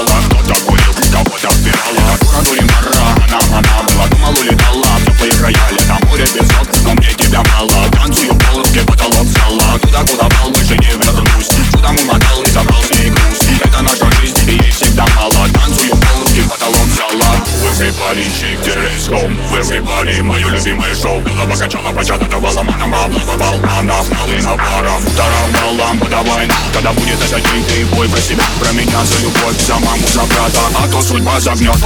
знала, кто-то курил, кого-то вбирала. Дура дуримара, она была, думал улетала в теплые края. Лето, море, песок, но мне тебя мало. Танцую по руке, потолок зала. Туда, куда пал, больше не вернусь. Чудом умотал и забрал с ней груз. Это наша жизнь, и ей всегда мало. Танцую по руке, потолок зала. Everybody shake their ass home. Everybody, мое любимое шоу. Было покачала, почата, давала манама. Плавал она, малина пара. Вторая лампа, давай. Когда будет этот день, ты бой про себя, про меня, за любовь, за маму, за брата. А то судьба загнет,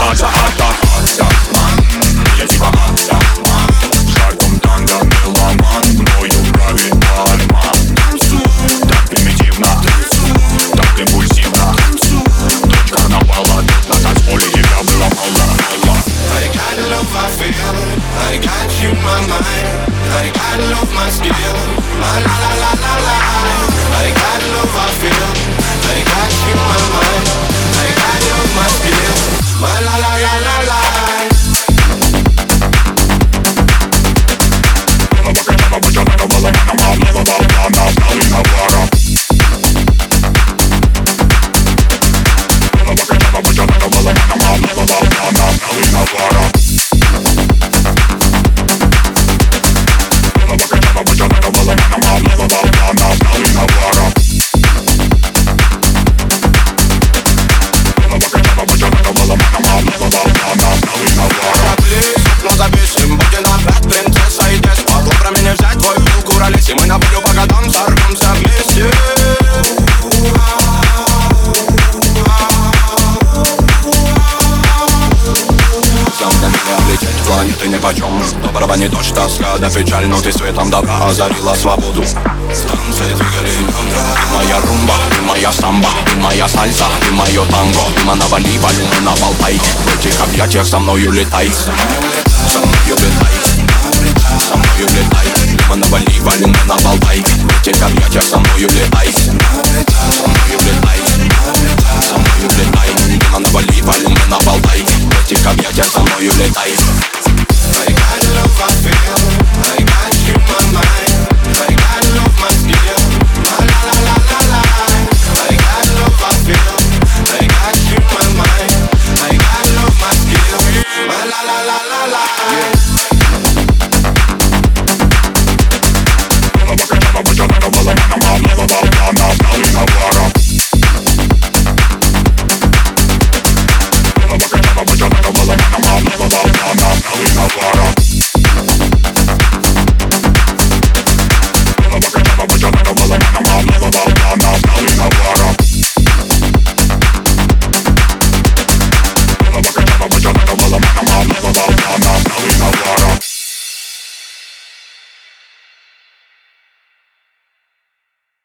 я типа атаман. Жарком танго меломан, мною правит пальма. Так примитивно, так импульсивно. Дочь карнавала, на танцполе тебя было мало. I got love, I feel, I got you, my mind. I got love, my skill, my la la la la la. I got love, I feel, I got you, my mind. I got love, my skill, my la la la la la. И мы на волю по годам сорвемся вместе. Сам для меня облететь планеты нипочем. Доброго не дождь, тоска да печаль, но ты светом добра озарила свободу. Станция двигали, ты моя румба, ты моя самба, ты моя сальса, ты мое танго. Дима, навали валюны на Болтай. В этих объятиях со мною летай. Со мною летай, со мною летай. Дима, навали валюны на Болтай. В этих объятиях со мною летай. Со мною летай, со мною летай. Дима, навали валюны на Болтай. В этих объятиях со мною летай.